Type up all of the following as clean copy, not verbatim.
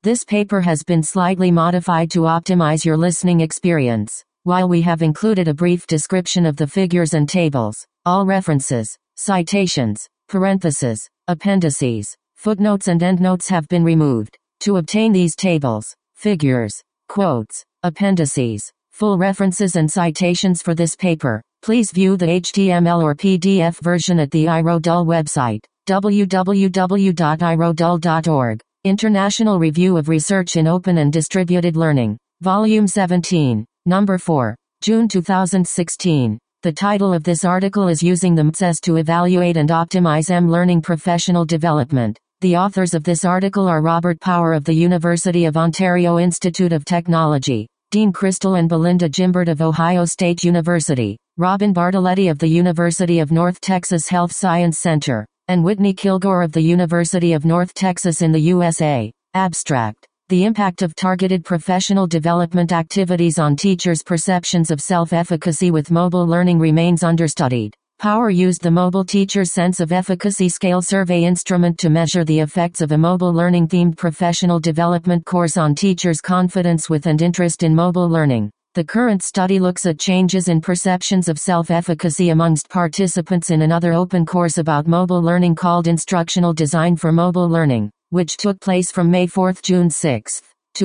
This paper has been slightly modified to optimize your listening experience. While we have included a brief description of the figures and tables, all references, citations, parentheses, appendices, footnotes and endnotes have been removed. To obtain these tables, figures, quotes, appendices, full references and citations for this paper, please view the HTML or PDF version at the iRodul website, www.irodul.org. International Review of Research in Open and Distributed Learning, Volume 17, Number 4, June 2016. The title of this article is Using the MTSS to Evaluate and Optimize M-Learning Professional Development. The authors of this article are Robert Power of the University of Ontario Institute of Technology, Dean Crystal and Belinda Jimbert of Ohio State University, Robin Bartoletti of the University of North Texas Health Science Center, and Whitney Kilgore of the University of North Texas in the USA. Abstract. The impact of targeted professional development activities on teachers' perceptions of self-efficacy with mobile learning remains understudied. Power used the Mobile Teacher's Sense of Efficacy Scale survey instrument to measure the effects of a mobile learning-themed professional development course on teachers' confidence with and interest in mobile learning. The current study looks at changes in perceptions of self-efficacy amongst participants in another open course about mobile learning called Instructional Design for Mobile Learning, which took place from May 4 to June 6,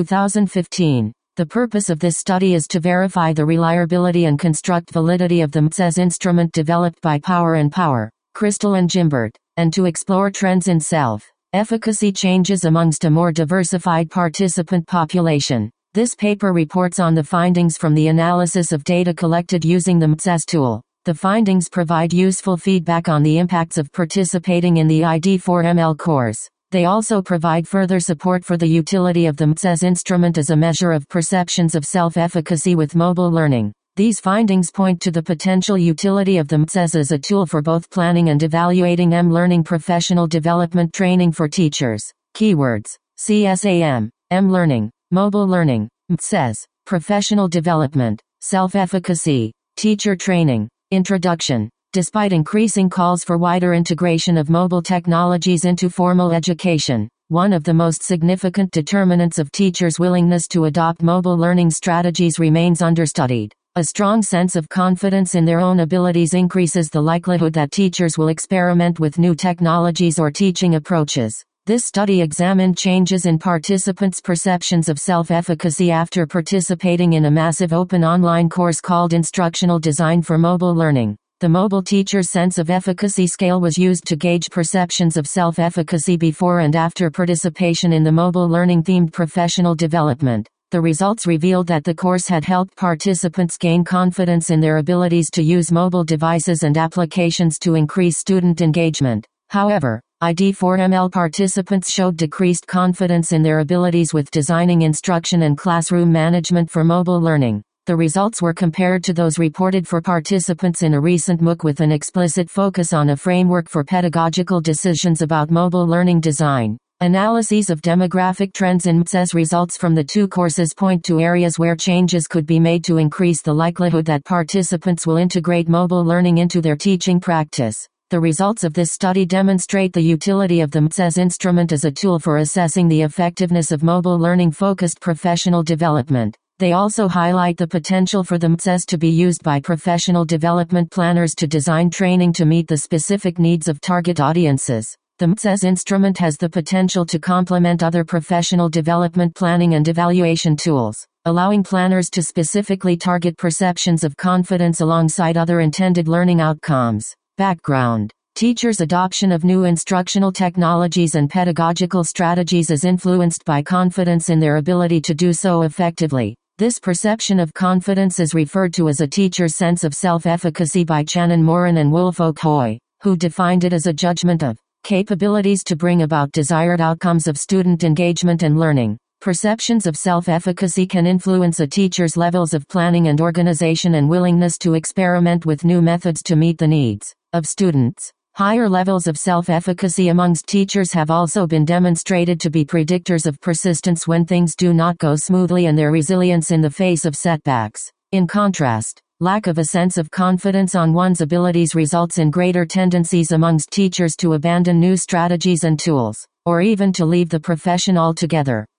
2015. The purpose of this study is to verify the reliability and construct validity of the MTSS instrument developed by Power and Power, Crystal and Jimbert, and to explore trends in self-efficacy changes amongst a more diversified participant population. This paper reports on the findings from the analysis of data collected using the MTSS tool. The findings provide useful feedback on the impacts of participating in the ID4ML course. They also provide further support for the utility of the MTSS instrument as a measure of perceptions of self-efficacy with mobile learning. These findings point to the potential utility of the MTSS as a tool for both planning and evaluating M-learning professional development training for teachers. Keywords: CSAM, M-learning, mobile learning, MTSS, professional development, self-efficacy, teacher training. Introduction. Despite increasing calls for wider integration of mobile technologies into formal education, one of the most significant determinants of teachers' willingness to adopt mobile learning strategies remains understudied. A strong sense of confidence in their own abilities increases the likelihood that teachers will experiment with new technologies or teaching approaches. This study examined changes in participants' perceptions of self-efficacy after participating in a massive open online course called Instructional Design for Mobile Learning. The Mobile Teacher's Sense of Efficacy Scale was used to gauge perceptions of self-efficacy before and after participation in the mobile learning-themed professional development. The results revealed that the course had helped participants gain confidence in their abilities to use mobile devices and applications to increase student engagement. However, ID4ML participants showed decreased confidence in their abilities with designing instruction and classroom management for mobile learning. The results were compared to those reported for participants in a recent MOOC with an explicit focus on a framework for pedagogical decisions about mobile learning design. Analyses of demographic trends in MTSS results from the two courses point to areas where changes could be made to increase the likelihood that participants will integrate mobile learning into their teaching practice. The results of this study demonstrate the utility of the MTSS instrument as a tool for assessing the effectiveness of mobile learning-focused professional development. They also highlight the potential for the MTSS to be used by professional development planners to design training to meet the specific needs of target audiences. The MTSS instrument has the potential to complement other professional development planning and evaluation tools, allowing planners to specifically target perceptions of confidence alongside other intended learning outcomes. Background. Teachers' adoption of new instructional technologies and pedagogical strategies is influenced by confidence in their ability to do so effectively. This perception of confidence is referred to as a teacher's sense of self-efficacy by Channon Morin and Woolfolk Hoy, who defined it as a judgment of capabilities to bring about desired outcomes of student engagement and learning. Perceptions of self-efficacy can influence a teacher's levels of planning and organization and willingness to experiment with new methods to meet the needs of students. Higher levels of self-efficacy amongst teachers have also been demonstrated to be predictors of persistence when things do not go smoothly and their resilience in the face of setbacks. In contrast, lack of a sense of confidence on one's abilities results in greater tendencies amongst teachers to abandon new strategies and tools, or even to leave the profession altogether.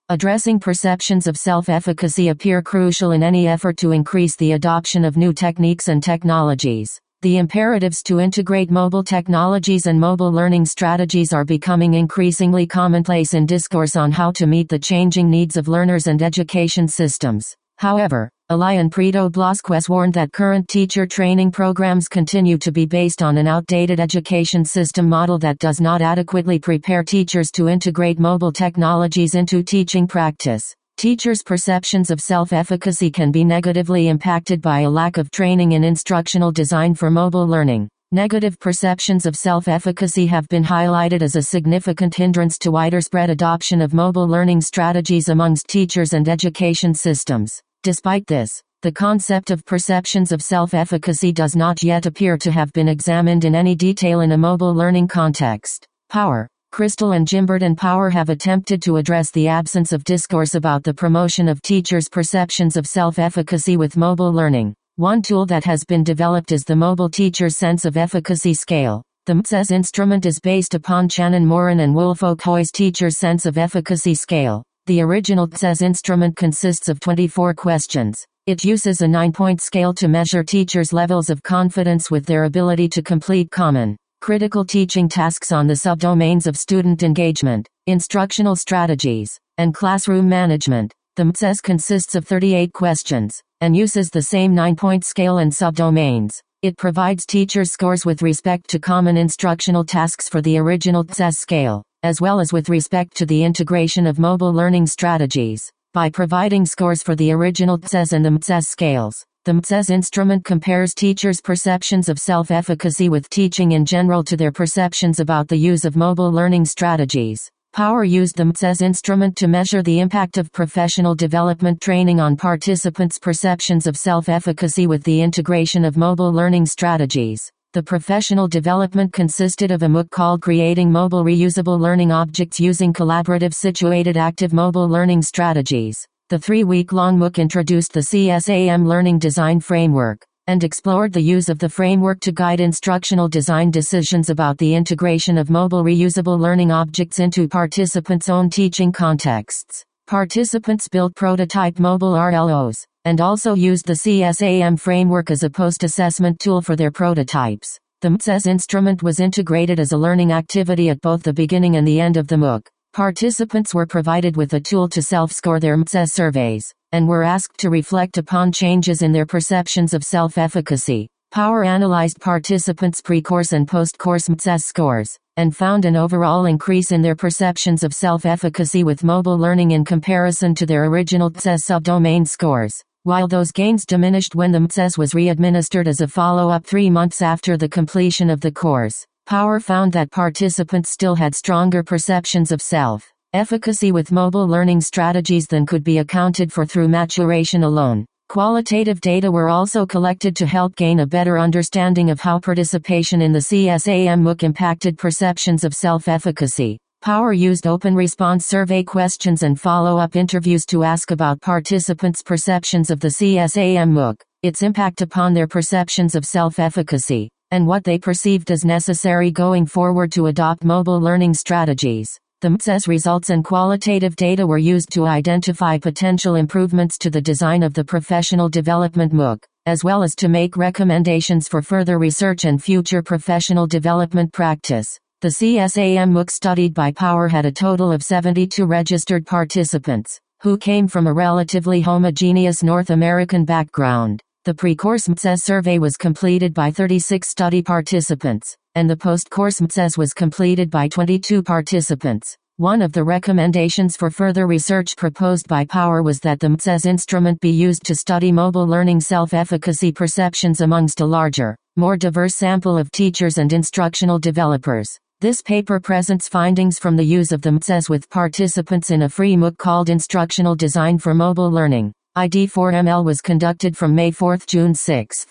Addressing perceptions of self-efficacy appear crucial in any effort to increase the adoption of new techniques and technologies. The imperatives to integrate mobile technologies and mobile learning strategies are becoming increasingly commonplace in discourse on how to meet the changing needs of learners and education systems. However, Elian Preto Blasquez warned that current teacher training programs continue to be based on an outdated education system model that does not adequately prepare teachers to integrate mobile technologies into teaching practice. Teachers' perceptions of self-efficacy can be negatively impacted by a lack of training in instructional design for mobile learning. Negative perceptions of self-efficacy have been highlighted as a significant hindrance to widespread adoption of mobile learning strategies amongst teachers and education systems. Despite this, the concept of perceptions of self-efficacy does not yet appear to have been examined in any detail in a mobile learning context. Power. Crystal and Jimbert and Power have attempted to address the absence of discourse about the promotion of teachers' perceptions of self-efficacy with mobile learning. One tool that has been developed is the Mobile Teacher Sense of Efficacy Scale. The MTSES instrument is based upon Channon Morin and Woolfolk Hoy's Teacher Sense of Efficacy Scale. The original MTSES instrument consists of 24 questions. It uses a 9-point scale to measure teachers' levels of confidence with their ability to complete common, critical teaching tasks on the subdomains of student engagement, instructional strategies, and classroom management. The MTSES consists of 38 questions, and uses the same 9-point scale and subdomains. It provides teachers scores with respect to common instructional tasks for the original MTSES scale, as well as with respect to the integration of mobile learning strategies. By providing scores for the original MTSES and the MTSES scales, the MTSES instrument compares teachers' perceptions of self-efficacy with teaching in general to their perceptions about the use of mobile learning strategies. Power used the MTSES instrument to measure the impact of professional development training on participants' perceptions of self-efficacy with the integration of mobile learning strategies. The professional development consisted of a MOOC called Creating Mobile Reusable Learning Objects Using Collaborative Situated Active Mobile Learning Strategies. The 3-week-long MOOC introduced the CSAM Learning Design Framework, and explored the use of the framework to guide instructional design decisions about the integration of mobile reusable learning objects into participants' own teaching contexts. Participants built prototype mobile RLOs, and also used the CSAM framework as a post-assessment tool for their prototypes. The MTSES instrument was integrated as a learning activity at both the beginning and the end of the MOOC. Participants were provided with a tool to self-score their MTSES surveys, and were asked to reflect upon changes in their perceptions of self-efficacy. Power analyzed participants' pre-course and post-course MTSES scores, and found an overall increase in their perceptions of self-efficacy with mobile learning in comparison to their original MTSES subdomain scores, while those gains diminished when the MTSES was re-administered as a follow-up 3 months after the completion of the course. Power found that participants still had stronger perceptions of self-efficacy with mobile learning strategies than could be accounted for through maturation alone. Qualitative data were also collected to help gain a better understanding of how participation in the CSAM MOOC impacted perceptions of self-efficacy. Power used open response survey questions and follow-up interviews to ask about participants' perceptions of the CSAM MOOC, its impact upon their perceptions of self-efficacy, and what they perceived as necessary going forward to adopt mobile learning strategies. The MTSES results and qualitative data were used to identify potential improvements to the design of the professional development MOOC, as well as to make recommendations for further research and future professional development practice. The CSAM MOOC studied by Power had a total of 72 registered participants, who came from a relatively homogeneous North American background. The pre-course MTSES survey was completed by 36 study participants, and the post-course MTSES was completed by 22 participants. One of the recommendations for further research proposed by Power was that the MTSES instrument be used to study mobile learning self-efficacy perceptions amongst a larger, more diverse sample of teachers and instructional developers. This paper presents findings from the use of the MTSES with participants in a free MOOC called Instructional Design for Mobile Learning. ID4ML was conducted from May 4–June 6,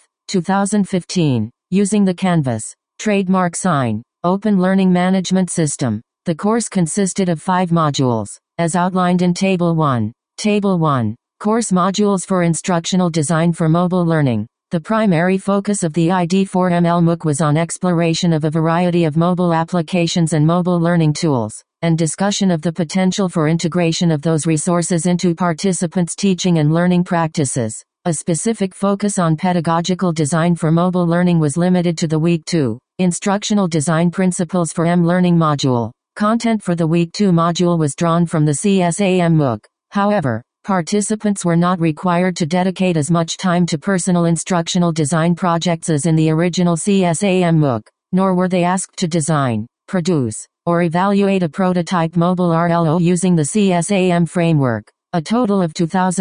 2015, using the Canvas trademark sign, Open Learning Management System. The course consisted of 5 modules, as outlined in Table 1. Table 1. Course modules for instructional design for mobile learning. The primary focus of the ID4ML MOOC was on exploration of a variety of mobile applications and mobile learning tools, and discussion of the potential for integration of those resources into participants' teaching and learning practices. A specific focus on pedagogical design for mobile learning was limited to the Week 2 Instructional Design Principles for M-Learning module. Content for the Week 2 module was drawn from the CSAM MOOC. However, participants were not required to dedicate as much time to personal instructional design projects as in the original CSAM MOOC, nor were they asked to design, produce, or evaluate a prototype mobile RLO using the CSAM framework. A total of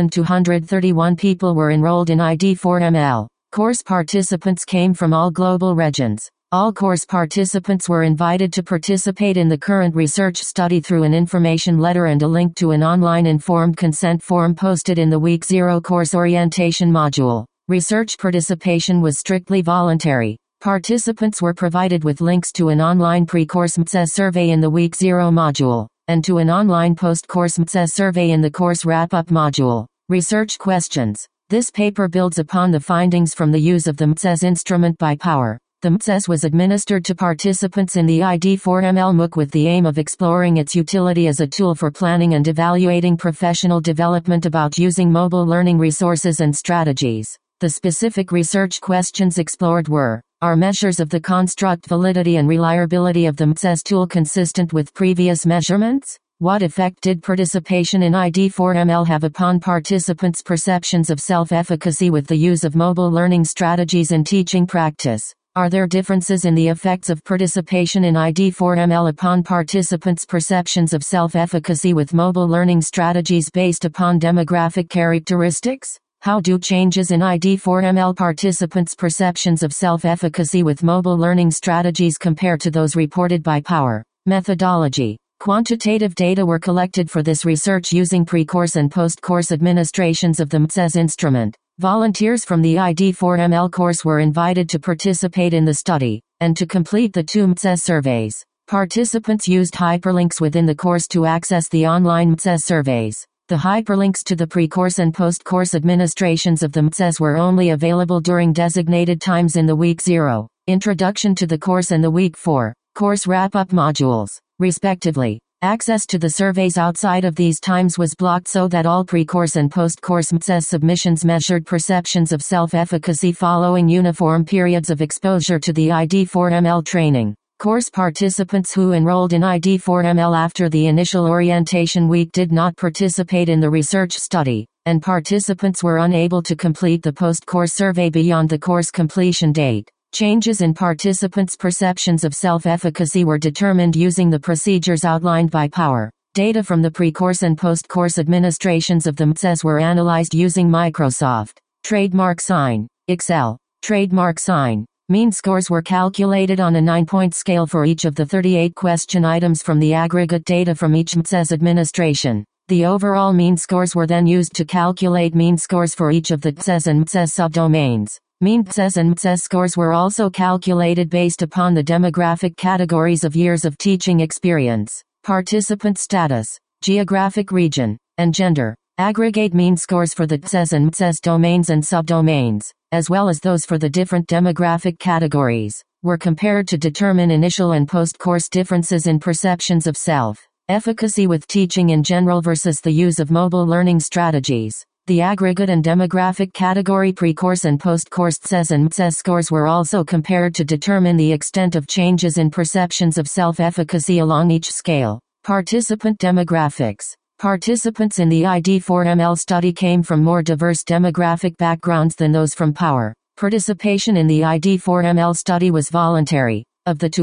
2,231 people were enrolled in ID4ML. Course participants came from all global regions. All course participants were invited to participate in the current research study through an information letter and a link to an online informed consent form posted in the Week 0 course orientation module. Research participation was strictly voluntary. Participants were provided with links to an online pre-course MTSES survey in the Week 0 module, and to an online post-course MTSES survey in the course wrap-up module. Research questions. This paper builds upon the findings from the use of the MTSES instrument by Power. The MTSES was administered to participants in the ID4ML MOOC with the aim of exploring its utility as a tool for planning and evaluating professional development about using mobile learning resources and strategies. The specific research questions explored were: are measures of the construct validity and reliability of the MTSES tool consistent with previous measurements? What effect did participation in ID4ML have upon participants' perceptions of self-efficacy with the use of mobile learning strategies in teaching practice? Are there differences in the effects of participation in ID4ML upon participants' perceptions of self-efficacy with mobile learning strategies based upon demographic characteristics? How do changes in ID4ML participants' perceptions of self-efficacy with mobile learning strategies compare to those reported by Power? Methodology. Quantitative data were collected for this research using pre-course and post-course administrations of the MTSES instrument. Volunteers from the ID4ML course were invited to participate in the study, and to complete the 2 MTSES surveys. Participants used hyperlinks within the course to access the online MTSES surveys. The hyperlinks to the pre-course and post-course administrations of the MTSES were only available during designated times in the Week 0 Introduction to the course and the Week 4 Course Wrap-Up modules, respectively. Access to the surveys outside of these times was blocked so that all pre-course and post-course MTSES submissions measured perceptions of self-efficacy following uniform periods of exposure to the ID4ML training. Course participants who enrolled in ID4ML after the initial orientation week did not participate in the research study, and participants were unable to complete the post-course survey beyond the course completion date. Changes in participants' perceptions of self-efficacy were determined using the procedures outlined by Power. Data from the pre-course and post-course administrations of the MTSES were analyzed using Microsoft Trademark Sign, Excel, Trademark Sign. Mean scores were calculated on a 9-point scale for each of the 38 question items from the aggregate data from each MTSES administration. The overall mean scores were then used to calculate mean scores for each of the TSES and MTSES subdomains. Mean TSES and MTSES scores were also calculated based upon the demographic categories of years of teaching experience, participant status, geographic region, and gender. Aggregate mean scores for the TSES and MTSES domains and subdomains, as well as those for the different demographic categories, were compared to determine initial and post-course differences in perceptions of self-efficacy with teaching in general versus the use of mobile learning strategies. The aggregate and demographic category pre-course and post-course TSES and MTSES scores were also compared to determine the extent of changes in perceptions of self-efficacy along each scale. Participant demographics. Participants in the ID4ML study came from more diverse demographic backgrounds than those from Power. Participation in the ID4ML study was voluntary. Of the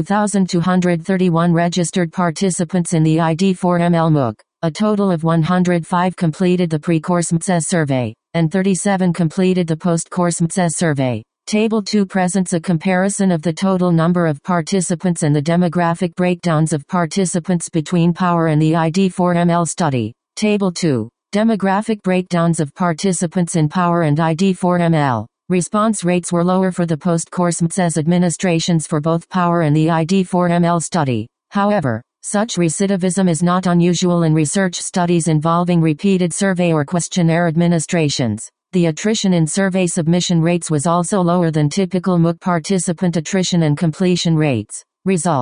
2,231 registered participants in the ID4ML MOOC, a total of 105 completed the pre-course MTSES survey, and 37 completed the post-course MTSES survey. Table 2 presents a comparison of the total number of participants and the demographic breakdowns of participants between Power and the ID4ML study. Table 2. Demographic breakdowns of participants in Power and ID4ML. Response rates were lower for the post-course MTSES administrations for both Power and the ID4ML study. However, such recidivism is not unusual in research studies involving repeated survey or questionnaire administrations. The attrition in survey submission rates was also lower than typical MOOC participant attrition and completion rates. Results.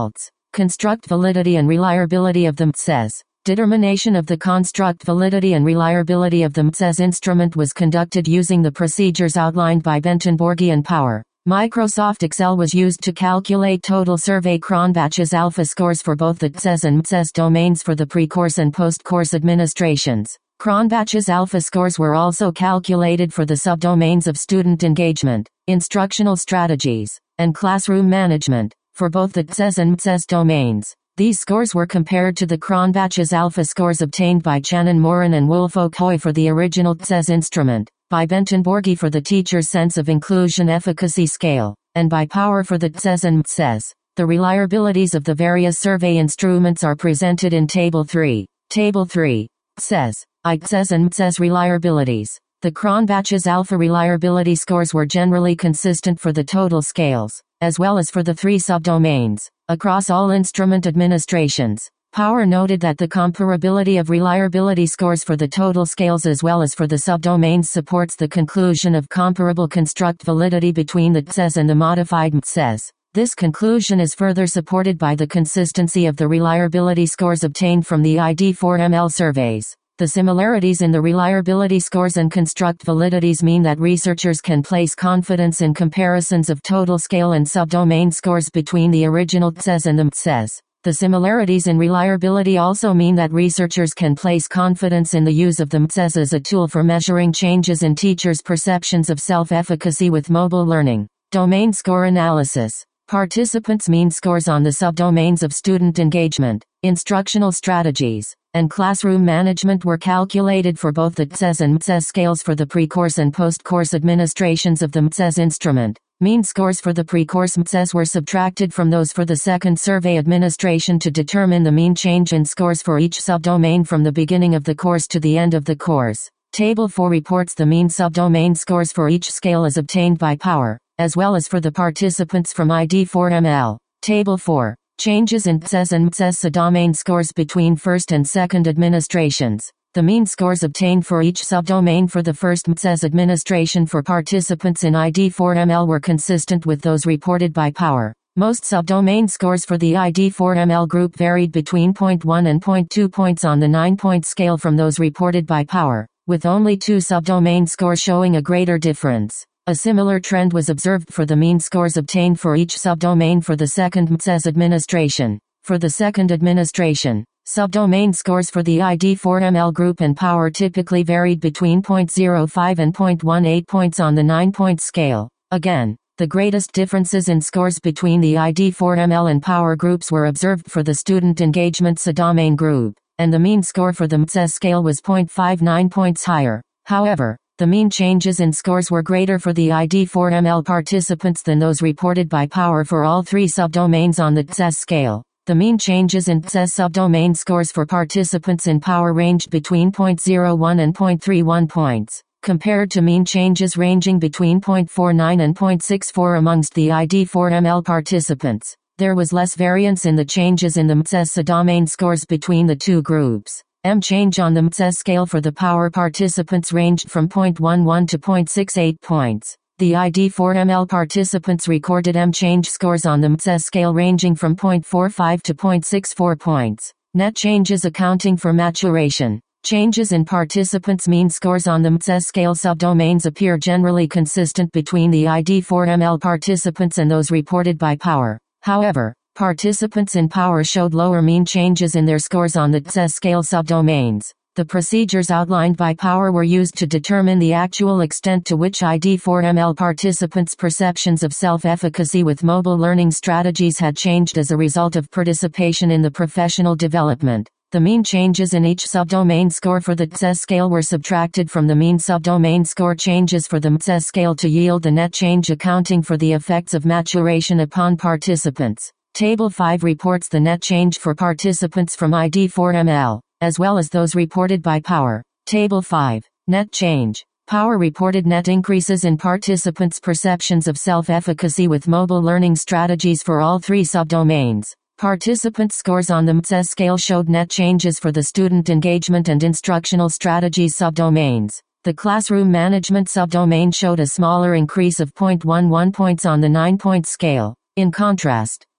Construct validity and reliability of the MTSES. Determination of the construct validity and reliability of the MTSES instrument was conducted using the procedures outlined by Benton Borghi and Power. Microsoft Excel was used to calculate total survey Cronbach's alpha scores for both the TSES and MTSES domains for the pre-course and post-course administrations. Cronbach's alpha scores were also calculated for the subdomains of student engagement, instructional strategies, and classroom management, for both the TSES and MTSES domains. These scores were compared to the Cronbach's alpha scores obtained by Channon Moran and Woolfolk Hoy for the original TSES instrument, by Benton Borghi for the Teacher's Sense of Inclusion Efficacy Scale, and by Power for the TSES and MTSES. The reliabilities of the various survey instruments are presented in Table 3. Table 3. TSES, ITSES and MTSES reliabilities. The Cronbach's alpha reliability scores were generally consistent for the total scales, as well as for the three subdomains, across all instrument administrations. Power noted that the comparability of reliability scores for the total scales as well as for the subdomains supports the conclusion of comparable construct validity between the TSES and the modified MTSES. This conclusion is further supported by the consistency of the reliability scores obtained from the ID4ML surveys. The similarities in the reliability scores and construct validities mean that researchers can place confidence in comparisons of total scale and subdomain scores between the original TSES and the MTSES. The similarities in reliability also mean that researchers can place confidence in the use of the MTSES as a tool for measuring changes in teachers' perceptions of self-efficacy with mobile learning. Domain score analysis. Participants' mean scores on the subdomains of student engagement, instructional strategies, and classroom management were calculated for both the TSES and MTSES scales for the pre-course and post-course administrations of the MTSES instrument. Mean scores for the pre-course MTSES were subtracted from those for the second survey administration to determine the mean change in scores for each subdomain from the beginning of the course to the end of the course. Table 4 reports the mean subdomain scores for each scale as obtained by Power, as well as for the participants from ID4ML. Table 4. Changes in TSES and MTSES subdomain scores between first and second administrations. The mean scores obtained for each subdomain for the first MTSES administration for participants in ID4ML were consistent with those reported by Power. Most subdomain scores for the ID4ML group varied between 0.1 and 0.2 points on the 9-point scale from those reported by Power, with only 2 subdomain scores showing a greater difference. A similar trend was observed for the mean scores obtained for each subdomain for the second MTSES administration. For the second administration, subdomain scores for the ID4ML group and Power typically varied between 0.05 and 0.18 points on the 9-point scale. Again, the greatest differences in scores between the ID4ML and Power groups were observed for the student engagement subdomain group, and the mean score for the MTSES scale was 0.59 points higher. However, the mean changes in scores were greater for the ID4ML participants than those reported by Power for all three subdomains on the TSES scale. The mean changes in TSES subdomain scores for participants in Power ranged between 0.01 and 0.31 points, compared to mean changes ranging between 0.49 and 0.64 amongst the ID4ML participants. There was less variance in the changes in the MTSES subdomain scores between the two groups. M change on the MTSES scale for the Power participants ranged from 0.11 to 0.68 points. The ID4ML participants recorded M change scores on the MTSES scale ranging from 0.45 to 0.64 points. Net changes accounting for maturation. Changes in participants' mean scores on the MTSES scale subdomains appear generally consistent between the ID4ML participants and those reported by Power. However, participants in Power showed lower mean changes in their scores on the TSES scale subdomains. The procedures outlined by Power were used to determine the actual extent to which ID4ML participants' perceptions of self-efficacy with mobile learning strategies had changed as a result of participation in the professional development. The mean changes in each subdomain score for the TSES scale were subtracted from the mean subdomain score changes for the MTSES scale to yield the net change accounting for the effects of maturation upon participants. Table 5 reports the net change for participants from ID4ML, as well as those reported by Power. Table 5. Net change. Power reported net increases in participants' perceptions of self-efficacy with mobile learning strategies for all three subdomains. Participants' scores on the MTSES scale showed net changes for the student engagement and instructional strategies subdomains. The classroom management subdomain showed a smaller increase of 0.11 points on the 9-point scale. In contrast,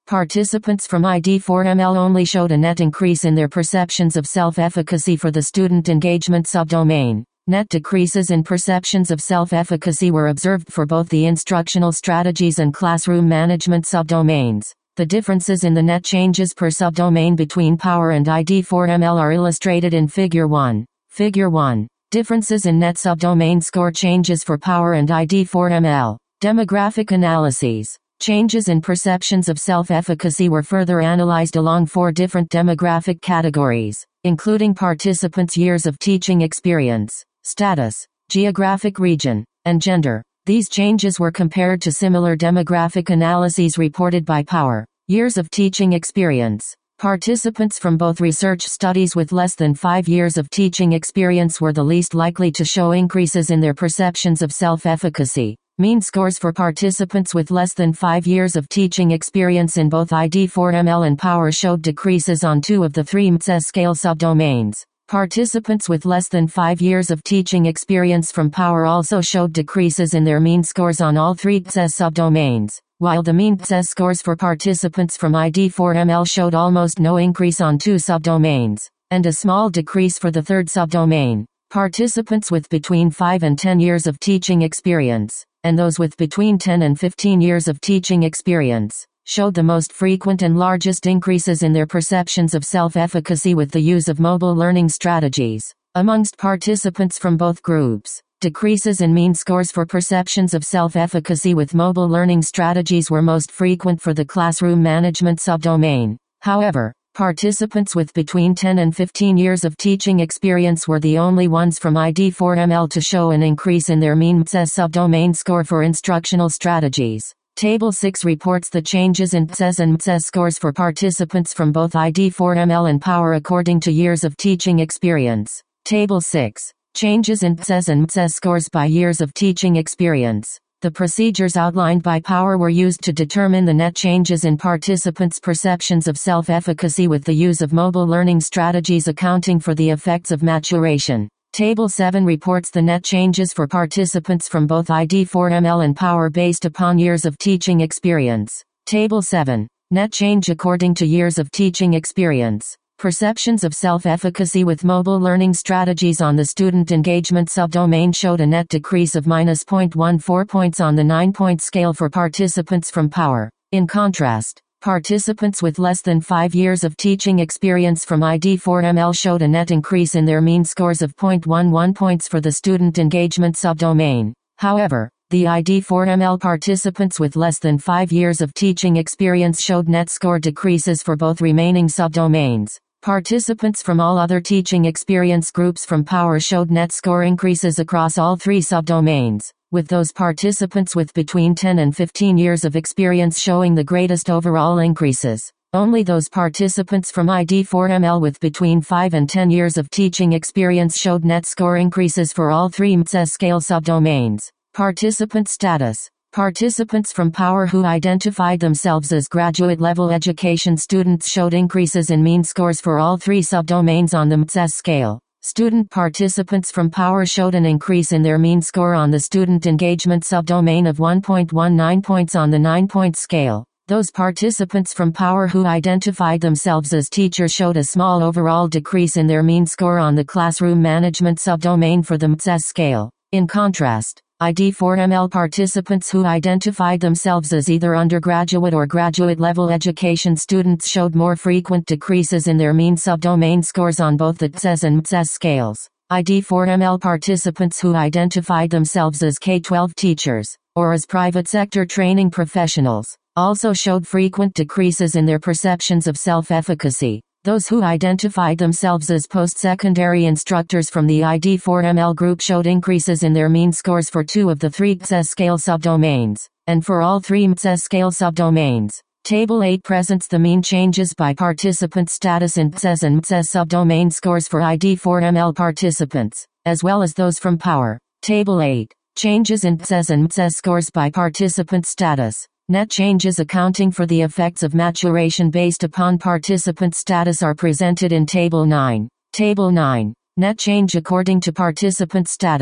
Participants from ID4ML only showed a net increase in their perceptions of self-efficacy for the student engagement subdomain. Net decreases in perceptions of self-efficacy were observed for both the instructional strategies and classroom management subdomains. The differences in the net changes per subdomain between Power and ID4ML are illustrated in Figure 1. Figure 1. Differences in net subdomain score changes for Power and ID4ML. Demographic analyses. Changes in perceptions of self-efficacy were further analyzed along 4 different demographic categories, including participants' years of teaching experience, status, geographic region, and gender. These changes were compared to similar demographic analyses reported by Power. Years of teaching experience. Participants from both research studies with less than 5 years of teaching experience were the least likely to show increases in their perceptions of self-efficacy. Mean scores for participants with less than 5 years of teaching experience in both ID4ML and Power showed decreases on 2 of the 3 MTSS scale subdomains. Participants with less than 5 years of teaching experience from Power also showed decreases in their mean scores on all 3 MTSS subdomains, while the mean MTSS scores for participants from ID4ML showed almost no increase on 2 subdomains, and a small decrease for the 3rd subdomain. Participants with between 5 and 10 years of teaching experience, and those with between 10 and 15 years of teaching experience, showed the most frequent and largest increases in their perceptions of self-efficacy with the use of mobile learning strategies. Amongst participants from both groups, decreases in mean scores for perceptions of self-efficacy with mobile learning strategies were most frequent for the classroom management subdomain. However, participants with between 10 and 15 years of teaching experience were the only ones from ID4ML to show an increase in their mean MTSS subdomain score for instructional strategies. Table 6 reports the changes in MTSS and MTSS scores for participants from both ID4ML and Power according to years of teaching experience. Table 6. Changes in MTSS and MTSS scores by years of teaching experience. The procedures outlined by Power were used to determine the net changes in participants' perceptions of self-efficacy with the use of mobile learning strategies accounting for the effects of maturation. Table 7 reports the net changes for participants from both ID4ML and Power based upon years of teaching experience. Table 7. Net change according to years of teaching experience. Perceptions of self-efficacy with mobile learning strategies on the student engagement subdomain showed a net decrease of -0.14 points on the 9-point scale for participants from Power. In contrast, participants with less than 5 years of teaching experience from ID4ML showed a net increase in their mean scores of 0.11 points for the student engagement subdomain. However, the ID4ML participants with less than 5 years of teaching experience showed net score decreases for both remaining subdomains. Participants from all other teaching experience groups from Power showed net score increases across all 3 subdomains, with those participants with between 10 and 15 years of experience showing the greatest overall increases. Only those participants from ID4ML with between 5 and 10 years of teaching experience showed net score increases for all 3 MTSS scale subdomains. Participant status. Participants from Power who identified themselves as graduate-level education students showed increases in mean scores for all 3 subdomains on the MTSS scale. Student participants from Power showed an increase in their mean score on the student engagement subdomain of 1.19 points on the 9-point scale. Those participants from Power who identified themselves as teachers showed a small overall decrease in their mean score on the classroom management subdomain for the MTSS scale. In contrast, ID4ML participants who identified themselves as either undergraduate or graduate-level education students showed more frequent decreases in their mean subdomain scores on both the TSES and MTSS scales. ID4ML participants who identified themselves as K-12 teachers, or as private sector training professionals, also showed frequent decreases in their perceptions of self-efficacy. Those who identified themselves as post-secondary instructors from the ID4ML group showed increases in their mean scores for 2 of the 3 MTSS scale subdomains, and for all 3 MTSS scale subdomains. Table 8 presents the mean changes by participant status in TSES and MTSS subdomain scores for ID4ML participants, as well as those from Power. Table 8. Changes in TSES and MTSS scores by participant status. Net changes accounting for the effects of maturation based upon participant status are presented in Table 9. Table 9. Net change according to participant status.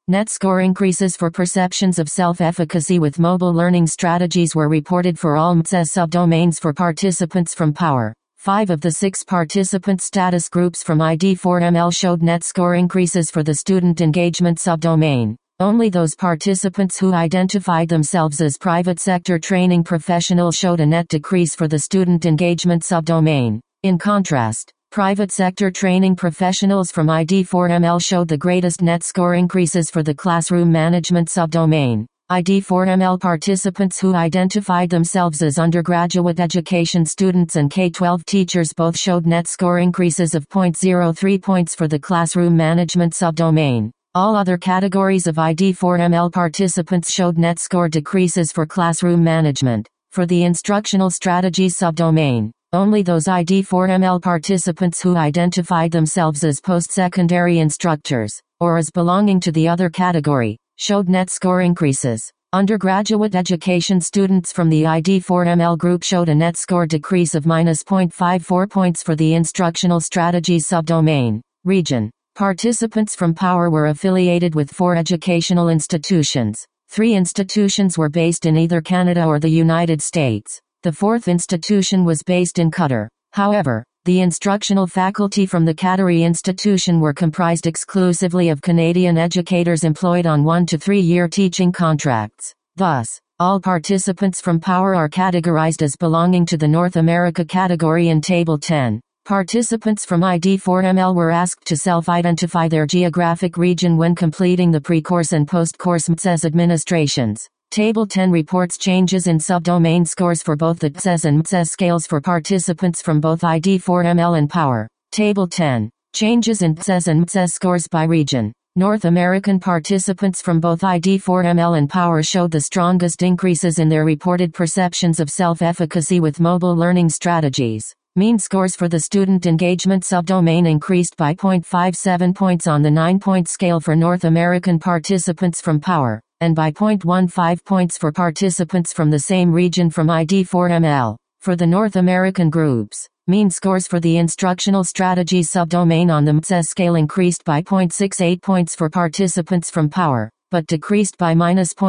Net score increases for perceptions of self-efficacy with mobile learning strategies were reported for all MTSE subdomains for participants from Power. 5 of the 6 participant status groups from ID4ML showed net score increases for the student engagement subdomain. Only those participants who identified themselves as private sector training professionals showed a net decrease for the student engagement subdomain. In contrast, private sector training professionals from ID4ML showed the greatest net score increases for the classroom management subdomain. ID4ML participants who identified themselves as undergraduate education students and K-12 teachers both showed net score increases of 0.03 points for the classroom management subdomain. All other categories of ID4ML participants showed net score decreases for classroom management. For the instructional strategies subdomain, only those ID4ML participants who identified themselves as post-secondary instructors, or as belonging to the other category, showed net score increases. Undergraduate education students from the ID4ML group showed a net score decrease of -0.54 points for the instructional strategies subdomain. Region. Participants from Power were affiliated with 4 educational institutions. 3 institutions were based in either Canada or the United States. The 4th institution was based in Qatar. However, the instructional faculty from the Qatari institution were comprised exclusively of Canadian educators employed on 1 to 3 year teaching contracts. Thus, all participants from Power are categorized as belonging to the North America category in Table 10. Participants from ID4ML were asked to self-identify their geographic region when completing the pre-course and post-course MTSE administrations. Table 10 reports changes in subdomain scores for both the TSES and MTSE scales for participants from both ID4ML and Power. Table 10. Changes in TSES and MTSE scores by region. North American participants from both ID4ML and Power showed the strongest increases in their reported perceptions of self-efficacy with mobile learning strategies. Mean scores for the student engagement subdomain increased by 0.57 points on the 9-point scale for North American participants from Power, and by 0.15 points for participants from the same region from ID4ML. For the North American groups, mean scores for the instructional strategies subdomain on the MTSE scale increased by 0.68 points for participants from Power, but decreased by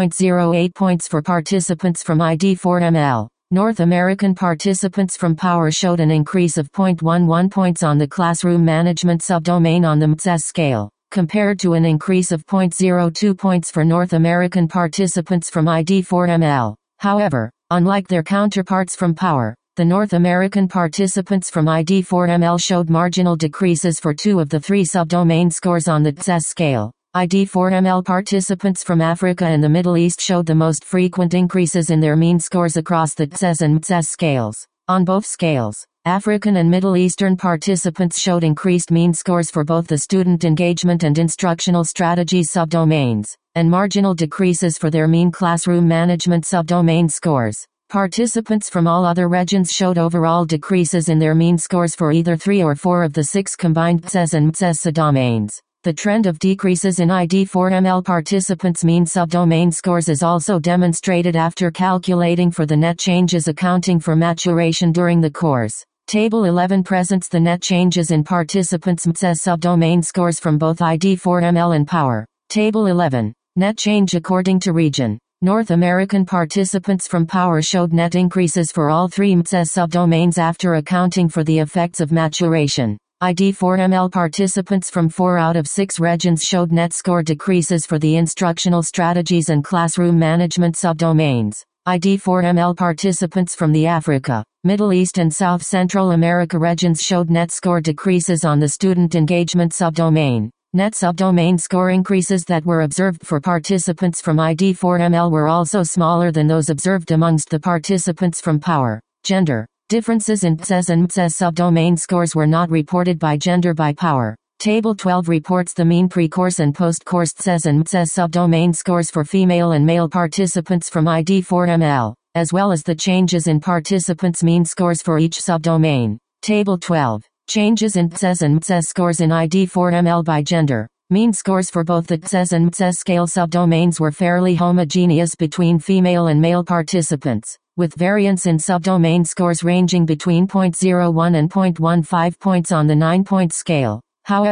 -0.08 points for participants from ID4ML. North American participants from Power showed an increase of 0.11 points on the classroom management subdomain on the MTSE scale, compared to an increase of 0.02 points for North American participants from ID4ML. However, unlike their counterparts from Power, the North American participants from ID4ML showed marginal decreases for 2 of the 3 subdomain scores on the TSES scale. ID4ML participants from Africa and the Middle East showed the most frequent increases in their mean scores across the TSES and MTSE scales. On both scales, African and Middle Eastern participants showed increased mean scores for both the student engagement and instructional strategies subdomains, and marginal decreases for their mean classroom management subdomain scores. Participants from all other regions showed overall decreases in their mean scores for either 3 or 4 of the 6 combined TSES and MTSE subdomains. The trend of decreases in ID4ML participants' mean subdomain scores is also demonstrated after calculating for the net changes accounting for maturation during the course. Table 11 presents the net changes in participants' MTSE subdomain scores from both ID4ML and Power. Table 11. Net change according to region. North American participants from Power showed net increases for all 3 MTSE subdomains after accounting for the effects of maturation. ID4ML participants from 4 out of 6 regions showed net score decreases for the instructional strategies and classroom management subdomains. ID4ML participants from the Africa, Middle East and South Central America regions showed net score decreases on the student engagement subdomain. Net subdomain score increases that were observed for participants from ID4ML were also smaller than those observed amongst the participants from Power. Gender. Differences in TSES and MTSE subdomain scores were not reported by gender by Power. Table 12 reports the mean pre-course and post-course TSES and MTSE subdomain scores for female and male participants from ID4ML, as well as the changes in participants' mean scores for each subdomain. Table 12. Changes in TSES and MTSE scores in ID4ML by gender. Mean scores for both the TSES and MTSE scale subdomains were fairly homogeneous between female and male participants, with variance in subdomain scores ranging between 0.01 and 0.15 points on the 9-point scale. However,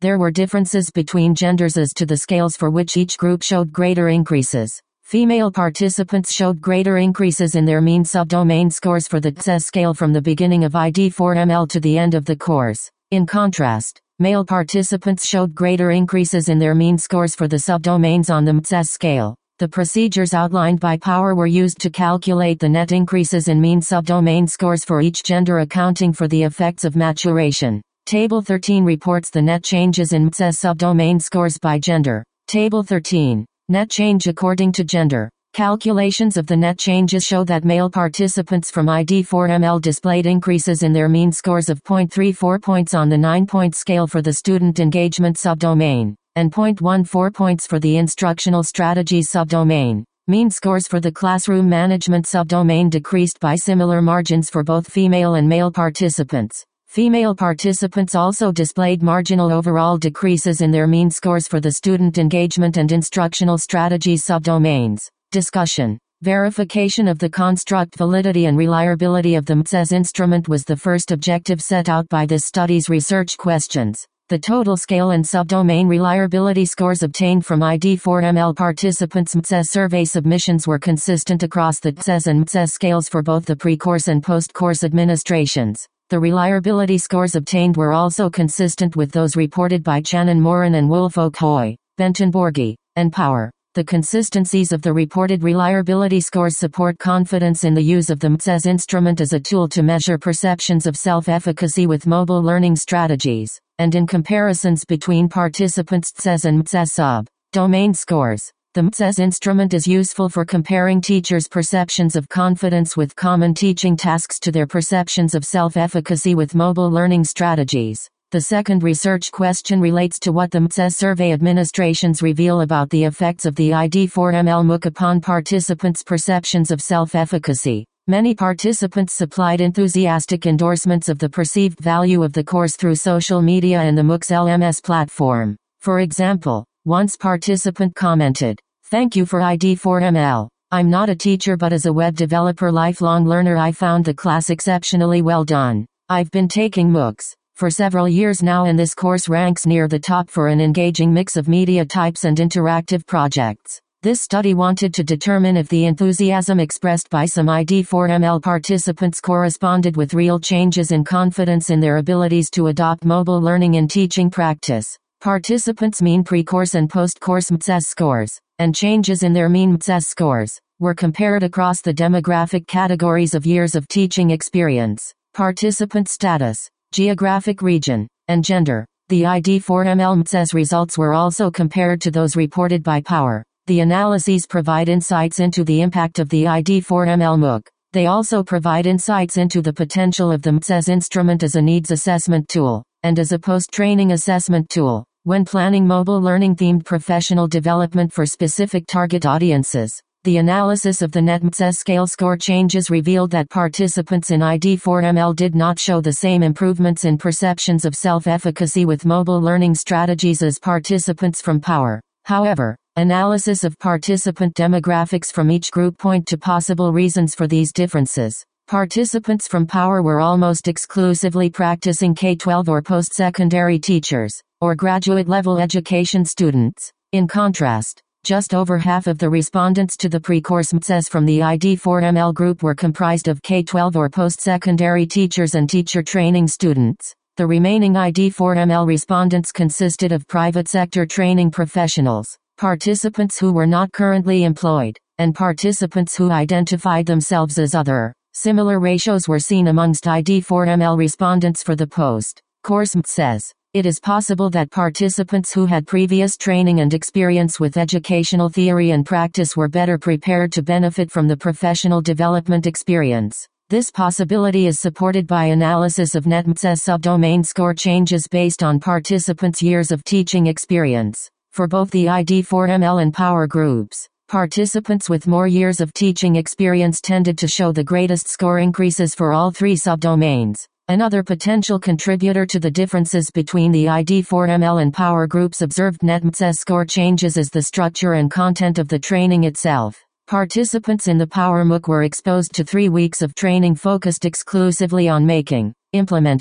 There were differences between genders as to the scales for which each group showed greater increases. Female participants showed greater increases in their mean subdomain scores for the TSES scale from the beginning of ID4ML to the end of the course. In contrast, male participants showed greater increases in their mean scores for the subdomains on the TSES scale. The procedures outlined by Power were used to calculate the net increases in mean subdomain scores for each gender, accounting for the effects of maturation. Table 13 reports the net changes in TSES subdomain scores by gender. Table 13. Net change according to gender. Calculations of the net changes show that male participants from ID4ML displayed increases in their mean scores of 0.34 points on the 9-point scale for the student engagement subdomain, and 0.14 points for the instructional strategies subdomain. Mean scores for the classroom management subdomain decreased by similar margins for both female and male participants. Female participants also displayed marginal overall decreases in their mean scores for the student engagement and instructional strategies subdomains. Discussion. Verification of the construct validity and reliability of the TSES instrument was the first objective set out by this study's research questions. The total scale and subdomain reliability scores obtained from ID4ML participants' TSES survey submissions were consistent across the TSES and TSES scales for both the pre-course and post-course administrations. The reliability scores obtained were also consistent with those reported by Channon Moran and Woolfolk Hoy, Benton Borghi, and Power. The consistencies of the reported reliability scores support confidence in the use of the TSES instrument as a tool to measure perceptions of self-efficacy with mobile learning strategies, and in comparisons between participants' TSES and TSES sub-domain scores. The TSES instrument is useful for comparing teachers' perceptions of confidence with common teaching tasks to their perceptions of self-efficacy with mobile learning strategies. The second research question relates to what the TSES survey administrations reveal about the effects of the ID4ML MOOC upon participants' perceptions of self-efficacy. Many participants supplied enthusiastic endorsements of the perceived value of the course through social media and the MOOC's LMS platform. For example, once participant commented, "Thank you for ID4ML. I'm not a teacher but as a web developer lifelong learner I found the class exceptionally well done. I've been taking MOOCs for several years now and this course ranks near the top for an engaging mix of media types and interactive projects." This study wanted to determine if the enthusiasm expressed by some ID4ML participants corresponded with real changes in confidence in their abilities to adopt mobile learning in teaching practice. Participants' mean pre-course and post-course TSES scores, and changes in their mean TSES scores, were compared across the demographic categories of years of teaching experience, participant status, geographic region, and gender. The ID4ML TSES results were also compared to those reported by Power. The analyses provide insights into the impact of the ID4ML MOOC. They also provide insights into the potential of the TSES instrument as a needs assessment tool, and as a post-training assessment tool, when planning mobile learning-themed professional development for specific target audiences. The analysis of the net TSES scale score changes revealed that participants in ID4ML did not show the same improvements in perceptions of self-efficacy with mobile learning strategies as participants from Power. However, analysis of participant demographics from each group point to possible reasons for these differences. Participants from Power were almost exclusively practicing K-12 or post-secondary teachers, or graduate-level education students. In contrast, just over half of the respondents to the pre-course TSES from the ID4ML group were comprised of K-12 or post-secondary teachers and teacher training students. The remaining ID4ML respondents consisted of private sector training professionals, participants who were not currently employed, and participants who identified themselves as other. Similar ratios were seen amongst ID4ML respondents for the post-course TSES. It is possible that participants who had previous training and experience with educational theory and practice were better prepared to benefit from the professional development experience. This possibility is supported by analysis of net TSES subdomain score changes based on participants' years of teaching experience. For both the ID4ML and Power groups, participants with more years of teaching experience tended to show the greatest score increases for all three subdomains. Another potential contributor to the differences between the ID4ML and Power groups' observed net TSES score changes is the structure and content of the training itself. Participants in the Power MOOC were exposed to 3 weeks of training focused exclusively on making, implementing,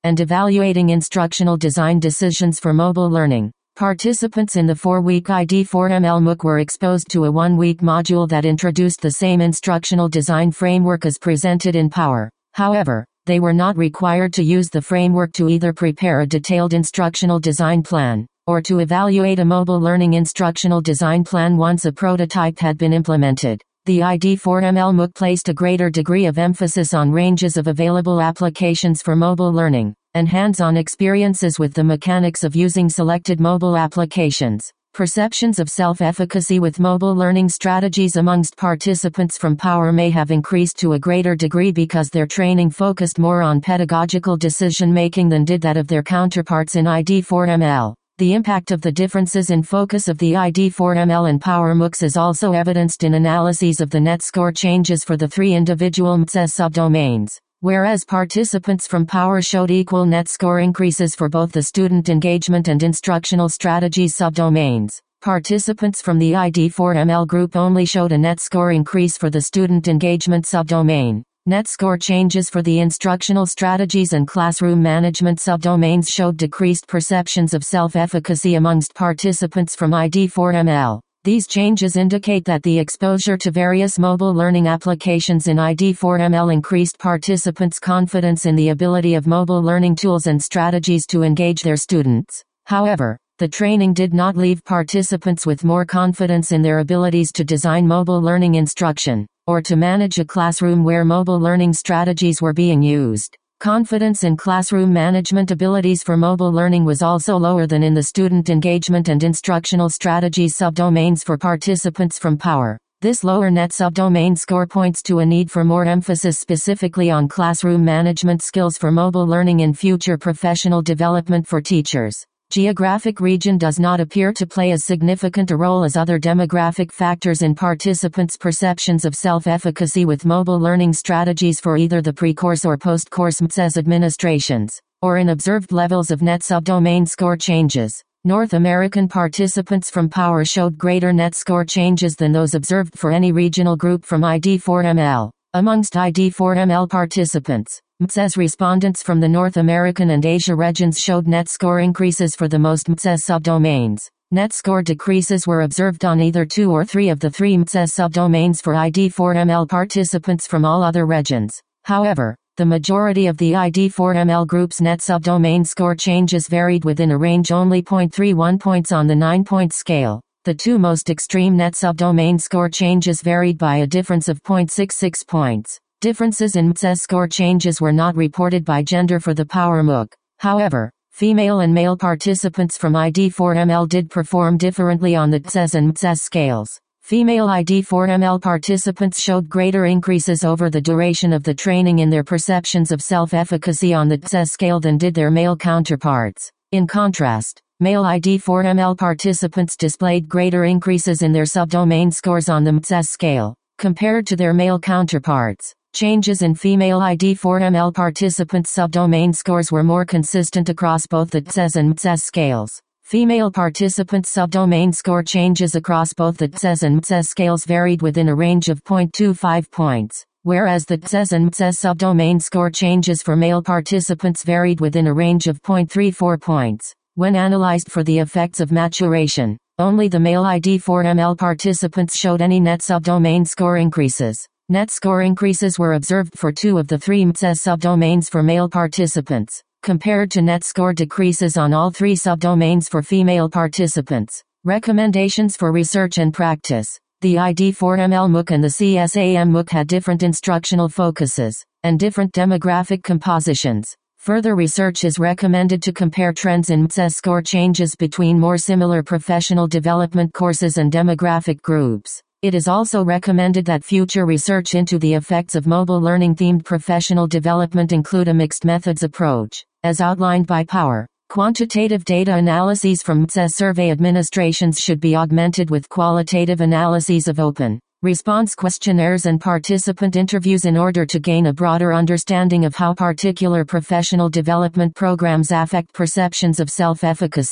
and evaluating instructional design decisions for mobile learning. Participants in the 4-week ID4ML MOOC were exposed to a 1-week module that introduced the same instructional design framework as presented in Power. However, they were not required to use the framework to either prepare a detailed instructional design plan, or to evaluate a mobile learning instructional design plan once a prototype had been implemented. The ID4ML MOOC placed a greater degree of emphasis on ranges of available applications for mobile learning, and hands-on experiences with the mechanics of using selected mobile applications. Perceptions of self-efficacy with mobile learning strategies amongst participants from Power may have increased to a greater degree because their training focused more on pedagogical decision-making than did that of their counterparts in ID4ML. The impact of the differences in focus of the ID4ML and Power MOOCs is also evidenced in analyses of the net score changes for the 3 individual MTSS subdomains. Whereas participants from Power showed equal net score increases for both the student engagement and instructional strategies subdomains, participants from the ID4ML group only showed a net score increase for the student engagement subdomain. Net score changes for the instructional strategies and classroom management subdomains showed decreased perceptions of self-efficacy amongst participants from ID4ML. These changes indicate that the exposure to various mobile learning applications in ID4ML increased participants' confidence in the ability of mobile learning tools and strategies to engage their students. However, the training did not leave participants with more confidence in their abilities to design mobile learning instruction, or to manage a classroom where mobile learning strategies were being used. Confidence in classroom management abilities for mobile learning was also lower than in the student engagement and instructional strategies subdomains for participants from Power. This lower net subdomain score points to a need for more emphasis specifically on classroom management skills for mobile learning in future professional development for teachers. Geographic region does not appear to play as significant a role as other demographic factors in participants' perceptions of self-efficacy with mobile learning strategies for either the pre-course or post-course MTSS administrations, or in observed levels of net subdomain score changes. North American participants from Power showed greater net score changes than those observed for any regional group from ID4ML. Amongst ID4ML participants, MTSS respondents from the North American and Asia regions showed net score increases for the most MTSS subdomains. Net score decreases were observed on either 2 or 3 of the 3 MTSS subdomains for ID4ML participants from all other regions. However, the majority of the ID4ML group's net subdomain score changes varied within a range only 0.31 points on the 9-point scale. The 2 most extreme net subdomain score changes varied by a difference of 0.66 points. Differences in MTSS score changes were not reported by gender for the Power MOOC. However, female and male participants from ID4ML did perform differently on the TSS and MTSS scales. Female ID4ML participants showed greater increases over the duration of the training in their perceptions of self-efficacy on the TSS scale than did their male counterparts. In contrast, male ID4ML participants displayed greater increases in their subdomain scores on the MTSS scale, compared to their male counterparts. Changes in female ID4ML participants' subdomain scores were more consistent across both the TSS and MTSS scales. Female participants' subdomain score changes across both the TSS and MTSS scales varied within a range of 0.25 points, whereas the TSS and MTSS subdomain score changes for male participants varied within a range of 0.34 points. When analyzed for the effects of maturation, only the male ID4ML participants showed any net subdomain score increases. Net score increases were observed for 2 of the 3 MTSS subdomains for male participants, compared to net score decreases on all 3 subdomains for female participants. Recommendations for research and practice. The ID4ML MOOC and the CSAM MOOC had different instructional focuses, and different demographic compositions. Further research is recommended to compare trends in MTSS score changes between more similar professional development courses and demographic groups. It is also recommended that future research into the effects of mobile learning-themed professional development include a mixed methods approach, as outlined by Power. Quantitative data analyses from MTSS survey administrations should be augmented with qualitative analyses of open response questionnaires and participant interviews in order to gain a broader understanding of how particular professional development programs affect perceptions of self-efficacy.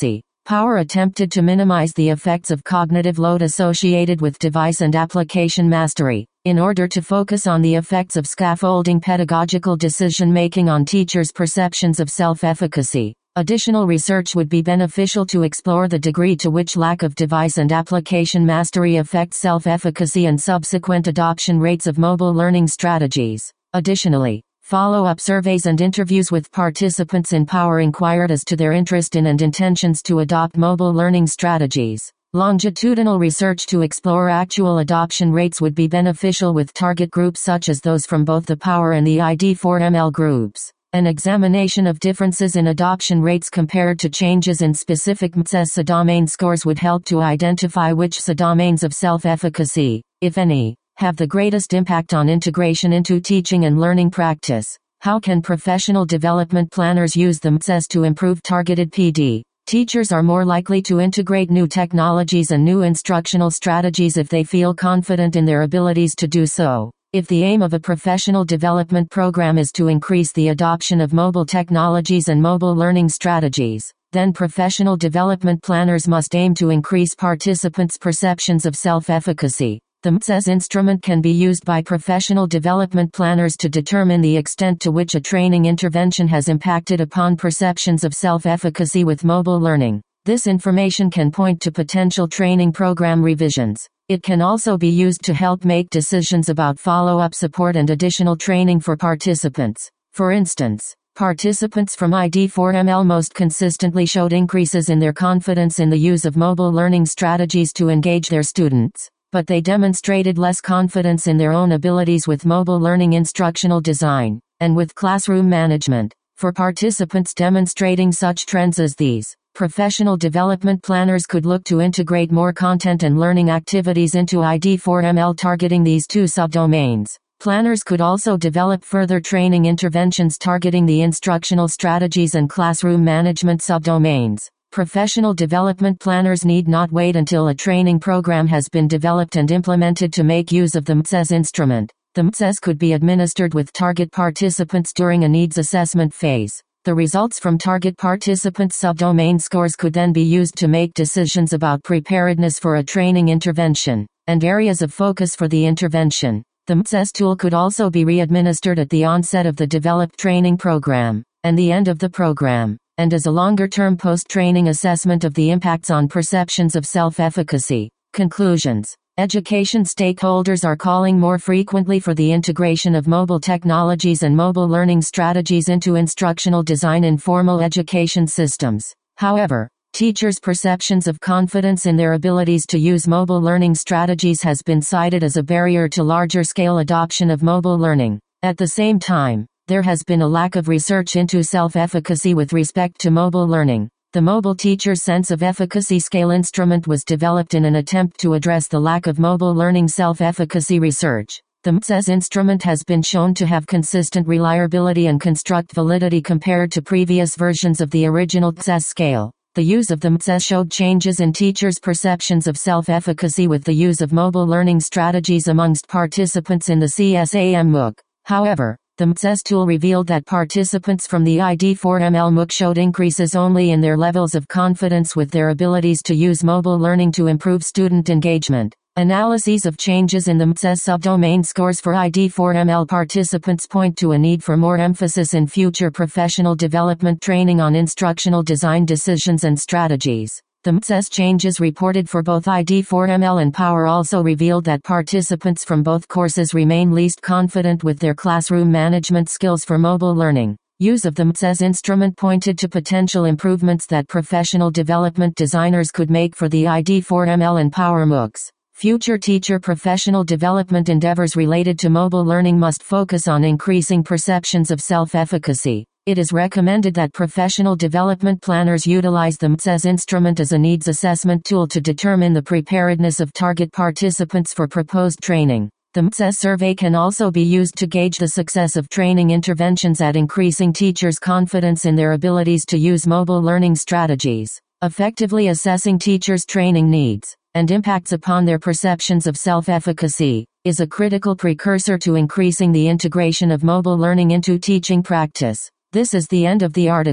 Power attempted to minimize the effects of cognitive load associated with device and application mastery, in order to focus on the effects of scaffolding pedagogical decision-making on teachers' perceptions of self-efficacy. Additional research would be beneficial to explore the degree to which lack of device and application mastery affects self-efficacy and subsequent adoption rates of mobile learning strategies. Additionally, follow-up surveys and interviews with participants in Power inquired as to their interest in and intentions to adopt mobile learning strategies. Longitudinal research to explore actual adoption rates would be beneficial with target groups such as those from both the Power and the ID4ML groups. An examination of differences in adoption rates compared to changes in specific MTSS subdomain scores would help to identify which subdomains of self-efficacy, if any, have the greatest impact on integration into teaching and learning practice. How can professional development planners use the MTSS to improve targeted PD? Teachers are more likely to integrate new technologies and new instructional strategies if they feel confident in their abilities to do so. If the aim of a professional development program is to increase the adoption of mobile technologies and mobile learning strategies, then professional development planners must aim to increase participants' perceptions of self-efficacy. The MTSS instrument can be used by professional development planners to determine the extent to which a training intervention has impacted upon perceptions of self-efficacy with mobile learning. This information can point to potential training program revisions. It can also be used to help make decisions about follow-up support and additional training for participants. For instance, participants from ID4ML most consistently showed increases in their confidence in the use of mobile learning strategies to engage their students, but they demonstrated less confidence in their own abilities with mobile learning instructional design, and with classroom management. For participants demonstrating such trends as these, professional development planners could look to integrate more content and learning activities into ID4ML targeting these two subdomains. Planners could also develop further training interventions targeting the instructional strategies and classroom management subdomains. Professional development planners need not wait until a training program has been developed and implemented to make use of the MTSS instrument. The MTSS could be administered with target participants during a needs assessment phase. The results from target participants' subdomain scores could then be used to make decisions about preparedness for a training intervention, and areas of focus for the intervention. The MTSS tool could also be re-administered at the onset of the developed training program, and the end of the program, and as a longer-term post-training assessment of the impacts on perceptions of self-efficacy. Conclusions. Education stakeholders are calling more frequently for the integration of mobile technologies and mobile learning strategies into instructional design in formal education systems. However, teachers' perceptions of confidence in their abilities to use mobile learning strategies has been cited as a barrier to larger-scale adoption of mobile learning. At the same time, there has been a lack of research into self-efficacy with respect to mobile learning. The Mobile Teacher Sense of Efficacy Scale instrument was developed in an attempt to address the lack of mobile learning self-efficacy research. The MTSS instrument has been shown to have consistent reliability and construct validity compared to previous versions of the original MTSS scale. The use of the MTSS showed changes in teachers' perceptions of self-efficacy with the use of mobile learning strategies amongst participants in the CSAM MOOC. However, the MTSS tool revealed that participants from the ID4ML MOOC showed increases only in their levels of confidence with their abilities to use mobile learning to improve student engagement. Analyses of changes in the MTSS subdomain scores for ID4ML participants point to a need for more emphasis in future professional development training on instructional design decisions and strategies. The MTSS changes reported for both ID4ML and Power also revealed that participants from both courses remain least confident with their classroom management skills for mobile learning. Use of the MTSS instrument pointed to potential improvements that professional development designers could make for the ID4ML and Power MOOCs. Future teacher professional development endeavors related to mobile learning must focus on increasing perceptions of self-efficacy. It is recommended that professional development planners utilize the MTSS instrument as a needs assessment tool to determine the preparedness of target participants for proposed training. The MTSS survey can also be used to gauge the success of training interventions at increasing teachers' confidence in their abilities to use mobile learning strategies. Effectively assessing teachers' training needs and impacts upon their perceptions of self-efficacy is a critical precursor to increasing the integration of mobile learning into teaching practice. This is the end of the article.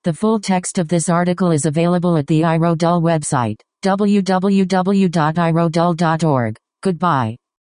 The full text of this article is available at the iRodul website, www.irodul.org. Goodbye.